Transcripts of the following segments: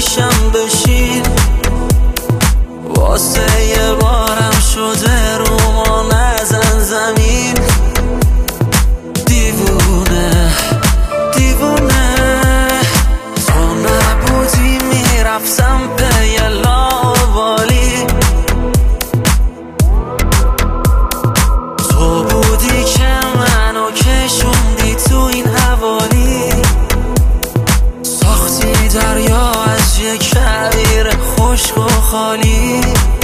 پیشم بشین، واسه یه بارم شده رو ما نزن زمین. دیوونه دیوونه تو نبودی میرفتم به یه لاوالی، تو بودی که منو کشوندی تو این حوالی، ساختی دریا از یه کویر خشک و خالی.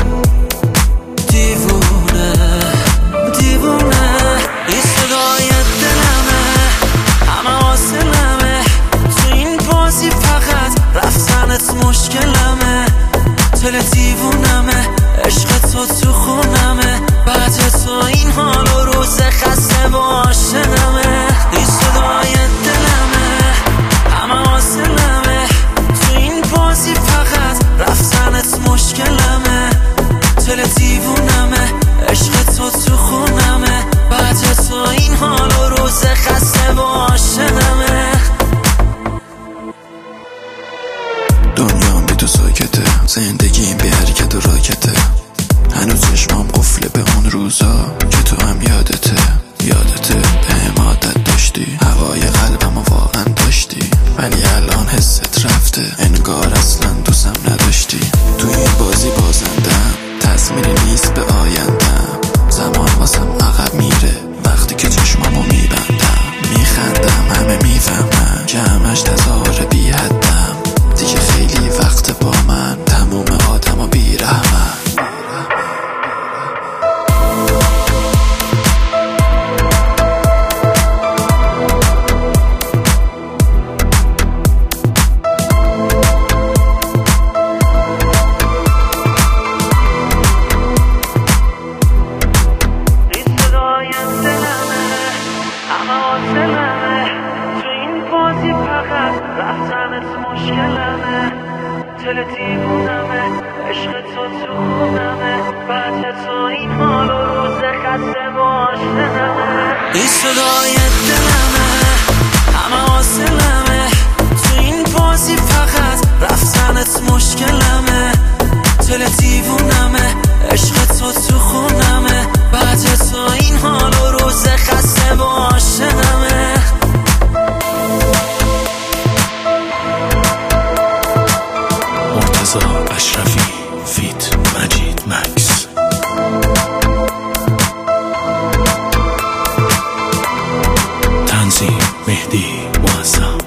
دیوونه دیوونه این صدای دلمه، همه حاصلمه تو این بازی، فقط رفتنت مشکلمه. دل دیوونمه، عشق تو خونمه، بعد تو این حال و روز خسته و عاشقمه. این صدای دلمه، همه حاصلمه تو این بازی، فقط رفتنت مشکلمه. دل دیوونمه، عشق تو خونمه، بعد تو این حال و روز خسته و عاشقمه. دنیام بی تو ساکته، زندگیم بی حرکت و راکته، هنوز چشمام قفله به اون روزا که تو هم یادته. به عادت داشتی، هوای قلبمو واقعا داشتی، ولی الان حست رفته، انگار اصلا دوستم نداشتی. تو این بازی بازندم، تضمینی نیست به آیندم، زمان واسم عقب میره وقتی که چشمامو میبندم. میخندم همه میفهمن که همش تظاهر بی حدم، دیگه خیلی وقت با من تموم آدم و بیرحمن. تو این بازی فقط رفتنت مشکلمه. دل دیوونمه، عشق تو خونمه، بعد تو این حال و روز خسته و عاشقمه. این صدای دلمه، همه حاصلمه تو این بازی، فقط رفتنت مشکلمه. دل دیوونمه، عشق تو خونمه، بعد تو این حال و روز خسته و عاشقمه. مرتضی اشرفی فیت مجید مکس. تنظیم مهدی معظم.